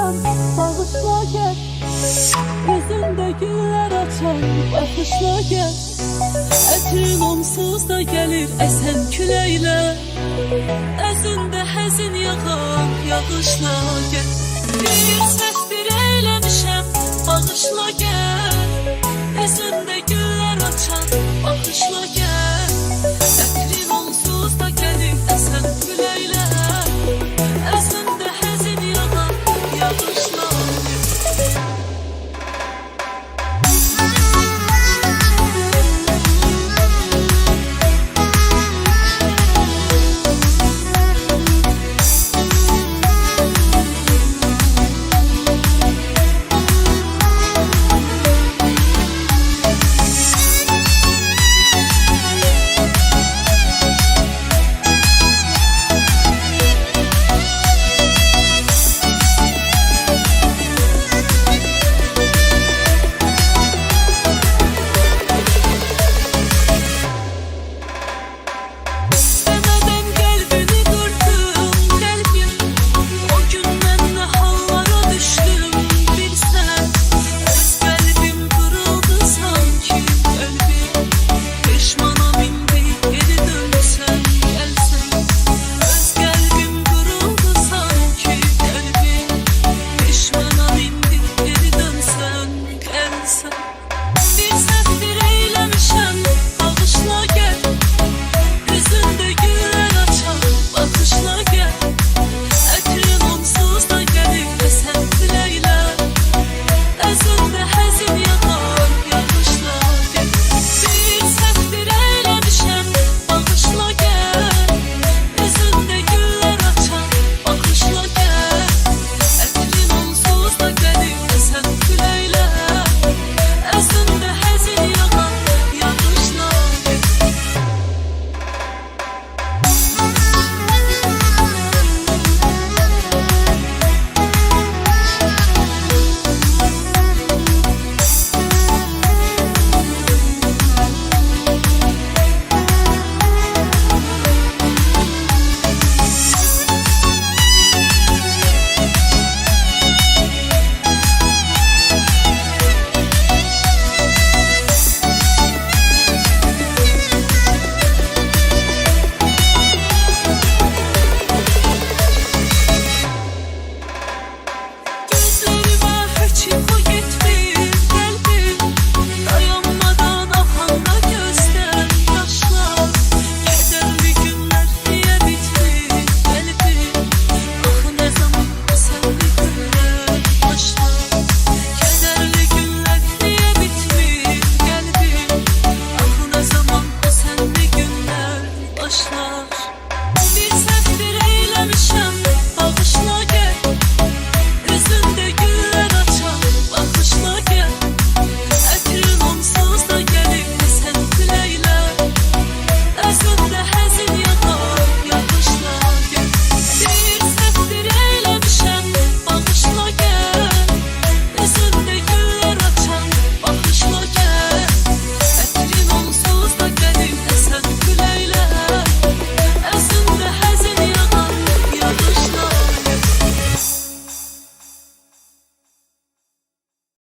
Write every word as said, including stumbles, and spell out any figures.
düşen bağışla gel. Yüzünde güller açan bakışla gel. Ətrin onsuz da gelir esen küleyle. Özünde həzin yağan yağışla gel. Bir səhvdir eyləmişəm bağışla gel. Yüzünde güller açan bakışla gel. Ətrin onsuz da gelir esen küleyle. Özünde həzin yağan yağışla gel. Başla